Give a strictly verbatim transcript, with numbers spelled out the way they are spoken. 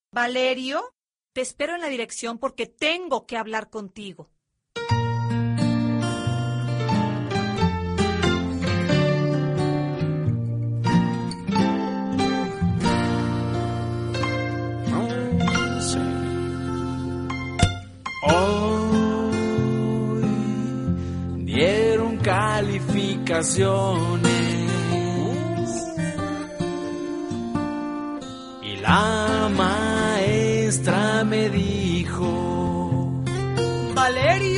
Valerio, te espero en la dirección porque tengo que hablar contigo. Hoy dieron calificaciones y la maestra me dijo: Valerio.